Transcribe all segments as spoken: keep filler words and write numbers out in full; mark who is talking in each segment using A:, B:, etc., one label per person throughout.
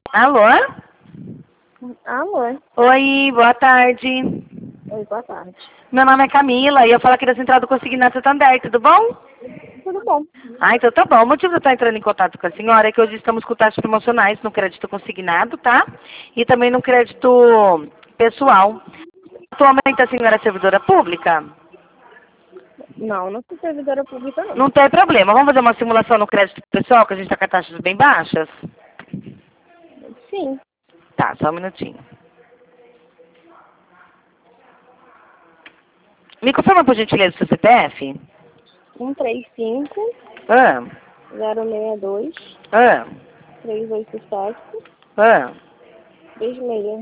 A: Alô?
B: Alô?
A: Oi, boa tarde.
B: Oi, boa tarde.
A: Meu nome é Camila e eu falo aqui da Central do Consignado Santander, tudo bom?
B: Tudo bom?
A: Ah, então tá bom. O motivo de eu estar entrando em contato com a senhora é que hoje estamos com taxas promocionais no crédito consignado, tá? E também no crédito pessoal. Atualmente a senhora é servidora pública?
B: Não, não sou servidora pública, não.
A: Não tem problema. Vamos fazer uma simulação no crédito pessoal, que a gente está com taxas bem baixas?
B: Sim.
A: Tá, só um minutinho. Me confirma, por gentileza, o seu C P F?
B: um três cinco,
A: Ah,
B: zero seis dois,
A: ah,
B: três oito sete,
A: ah.
B: três seis.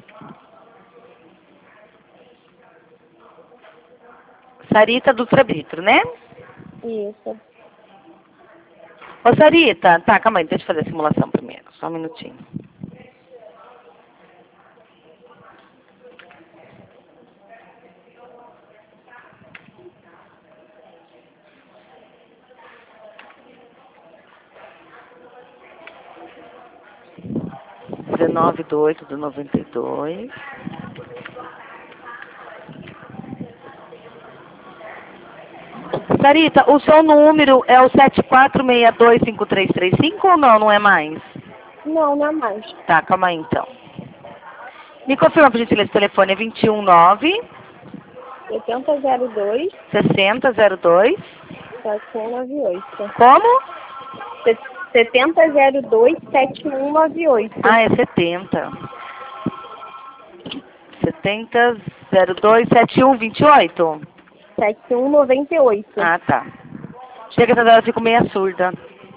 A: Sarita Dutra Brito, né?
B: Isso.
A: Ô, Sarita, tá, calma aí, deixa eu fazer a simulação primeiro, só um minutinho. dezenove de oito de noventa e dois. Sarita, o seu número é o sete quatro seis dois cinco três três cinco ou não, não é mais?
B: Não, não é mais.
A: Tá, calma aí então. Me confirma, por gentileza, o telefone é vinte e um nove,
B: setenta zero dois,
A: sessenta zero dois.
B: sete um nove oito.
A: Como?
B: setenta zero dois, sete um nove oito.
A: Ah, é setenta. setenta zero dois sete um vinte e oito?
B: sete um nove oito.
A: Ah, tá. Chega essa hora, eu fico meio surda.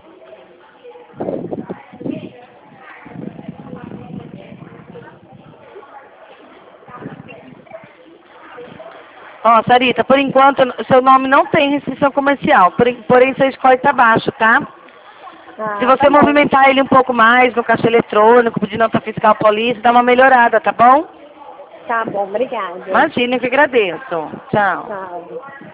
A: Ó, Sarita, por enquanto, seu nome não tem restrição comercial, porém, porém seu score está baixo, tá?
B: Ah,
A: Se você
B: tá bom.
A: movimentar ele um pouco mais no caixa eletrônico, pedir nota fiscal polícia, dá uma melhorada, tá bom?
B: Tá bom, obrigada.
A: Imagina, eu que agradeço. Tchau.
B: Tchau.